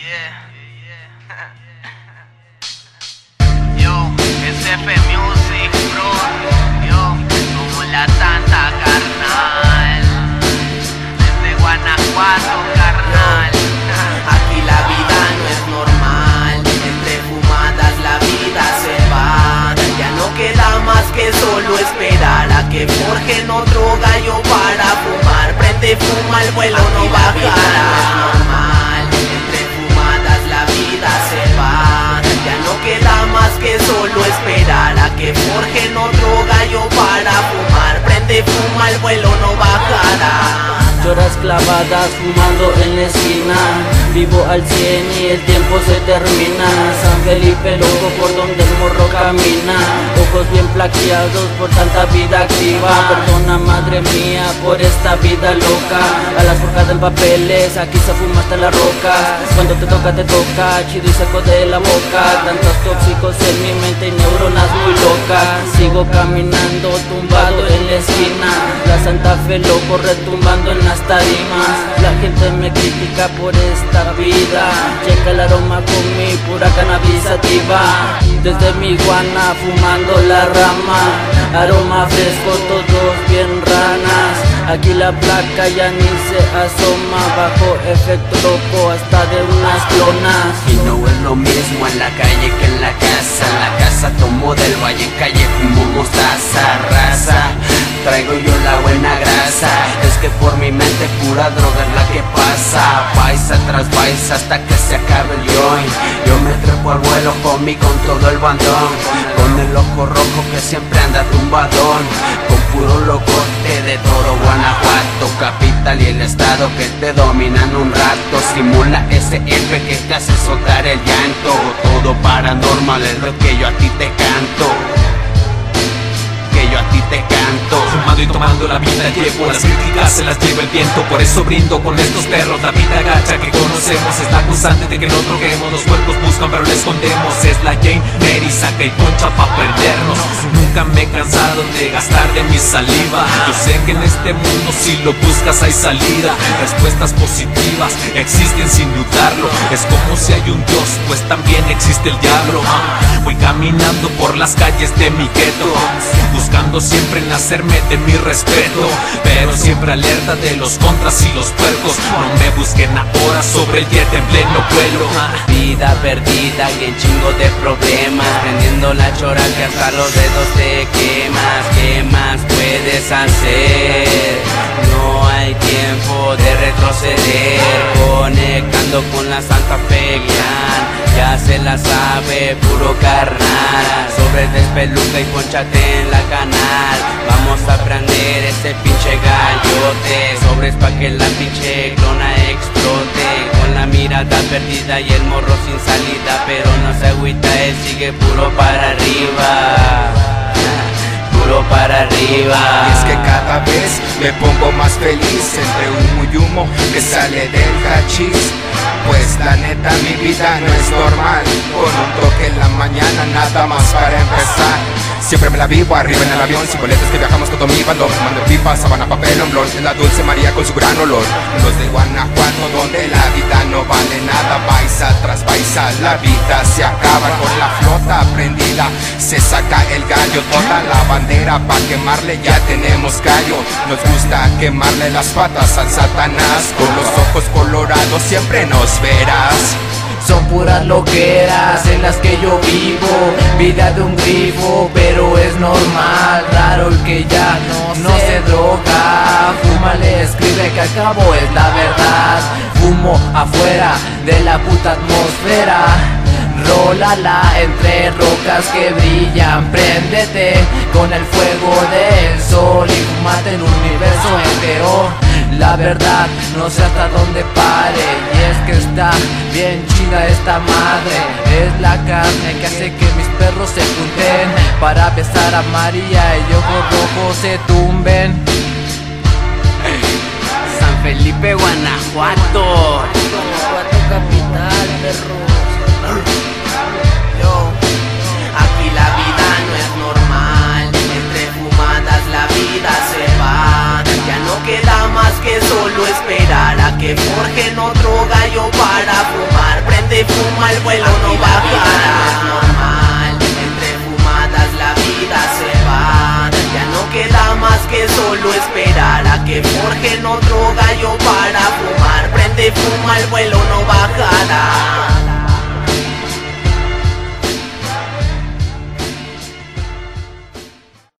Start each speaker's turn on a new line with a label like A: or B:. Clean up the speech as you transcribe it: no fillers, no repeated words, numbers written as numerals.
A: Yo, SF Music, bro. Yo, como la santa carnal. Desde Guanajuato, carnal. Aquí la vida no es normal. Entre fumadas la vida se va. Ya no queda más que solo esperar a que forjen otro gallo para fumar. Prende, fuma, el vuelo no bajará. Entre fumadas la vida se va. Ya no queda más que solo esperar a que forjen otro gallo para fumar. Prende, fuma, el vuelo no bajará.
B: Horas clavadas fumando en la esquina, vivo al 100 y el tiempo se termina. San Felipe loco por donde el morro camina, ojos bien plaqueados por tanta vida activa. Perdona madre mía por esta vida loca, a las forjas en papeles, aquí se fuma hasta la roca. Cuando te toca, chido y seco de la boca. Tantos tóxicos en mi mente y neuronas muy locas. Sigo caminando tumbado en la esquina, la Santa Fe loco retumbando en las tarimas. La gente me critica por esta vida, checa el aroma con mi pura cannabis sativa. Desde mi guana fumando la rama, aroma fresco todos bien ranas. Aquí la placa ya ni se asoma, bajo efecto loco hasta de unas clonas.
C: Y no es lo mismo en la calle que en la casa. En la casa tomo del valle, en calle fumo mostaza. Raza, traigo yo la buena grasa. Es que por mi mente pura droga es la que pasa. Paisa tras paisa hasta que se acabe el joint. Yo me trepo al vuelo, homie, con todo el bandón. Con el ojo rojo que siempre anda tumbadón. Con puro locote de Toro, Guanajuato, capital y el estado que te dominan un rato. Simula ese F que te hace soltar el llanto. Todo paranormal es lo que yo a ti te canto. Que yo a ti te canto.
D: Fumando y tomando la vida llevo, las críticas se las lleva el viento. Por eso brindo con estos perros. La vida gacha que conocemos es la constante de que no droguemos. Los cuerpos buscan pero la escondemos. Es la Jane Mary, saca y poncha pa' perdernos. Nunca me he cansado de gastar de mi saliva. Yo sé que en este mundo si lo buscas hay salida. Respuestas positivas existen sin dudarlo. Es como si hay un Dios, pues también existe el diablo. Voy caminando por las calles de mi gueto, buscando siempre en hacerme de mi respeto, pero siempre alerta de los contras y los puercos. No me busquen ahora sobre el jet en pleno vuelo.
A: Vida perdida y un chingo de problemas, prendiendo la chora que hasta los dedos te quemas. ¿Qué más puedes hacer? No hay tiempo de retroceder. Conectando con la Santa Fe Clan, ya se la sabe, puro carnal. Sobre despeluca y ponchate en la canal. Vamos a prender ese pinche gallote. Sobres pa' que la pinche clona explote. Con la mirada perdida y el morro sin salida, pero no se agüita, él sigue puro para arriba. Puro para arriba.
E: Y es que cada vez me pongo más feliz entre humo y humo que sale del hachís. Pues la neta mi vida no es normal, con un toque en la mañana nada más para empezar. Siempre me la vivo arriba en el avión, sin boletos que viajamos con todo mi balón. Fumando pipa, sabana, papel, blon, en la Dulce María con su gran olor. Los de Guanajuato donde la vida no vale nada. Paisa tras paisa la vida se acaba. Con la flota prendida se saca el gallo. Toda la bandera pa' quemarle ya tenemos gallo. Nos gusta quemarle las patas al Satanás. Con los ojos colorados siempre nos verás.
A: Son puras loqueras en las que yo vivo, vida de un grifo, pero es normal. Raro el que ya no se droga. Fuma, le escribe que al cabo es la verdad. Fumo afuera de la puta atmósfera. Rólala entre rocas que brillan. Préndete con el fuego del sol y fumate el universo entero. La verdad no sé hasta dónde pare, y es que está bien chida esta madre. Es la carne que hace que mis perros se junten para besar a María y ojos rojos se tumben.
C: San Felipe, Guanajuato.
B: Guanajuato capital, perros.
A: Yo, aquí la vida no es normal. Entre fumadas la vida se va. Ya no queda más que solo esperar a que forjen otro gallo para fumar.
C: fuma, el vuelo no bajará. Es normal, entre fumadas la vida se va. Ya no queda más que solo esperar a que forjen otro gallo para fumar. Prende, fuma, el vuelo no bajará.